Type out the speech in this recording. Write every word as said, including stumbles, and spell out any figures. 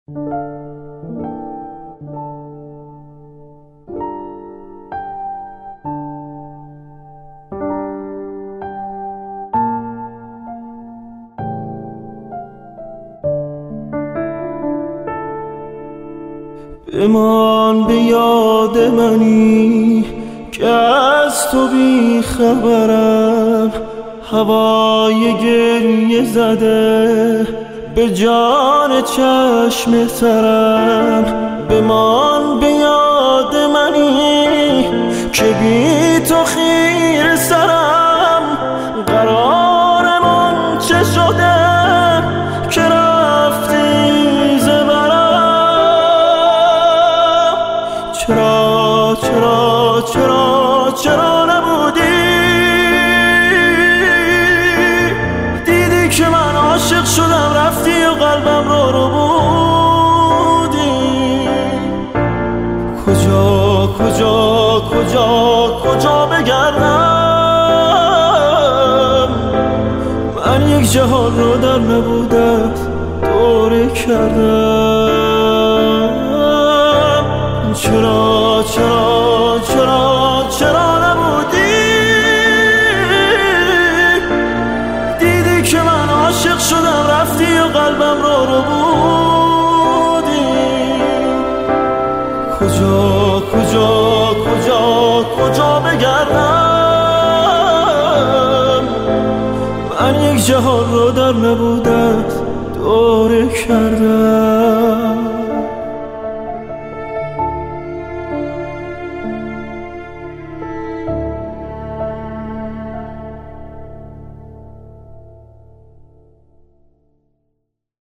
بمان به یاد منی که از تو بی خبرم، هوای گریه زده به جان چشم ترم. بمان به یاد منی که بی تو خیره سرم، قرارمان چه شده که رفتی ز برم. چرا چرا چرا چرا نبودی؟ دیدی که من عاشق شدم رفتی و قلبم رو رو بودی. کجا کجا کجا کجا بگردم؟ من یک جهان رو در نبودت دوره کردم. چرا چرا چرا چرا نبودی؟ دیدی که من عاشق شدم رفتی و قلبم رو رو بودی. کجا کجا کجا کجا بگردم؟ من یک جهان رو در نبودت دوره کردم.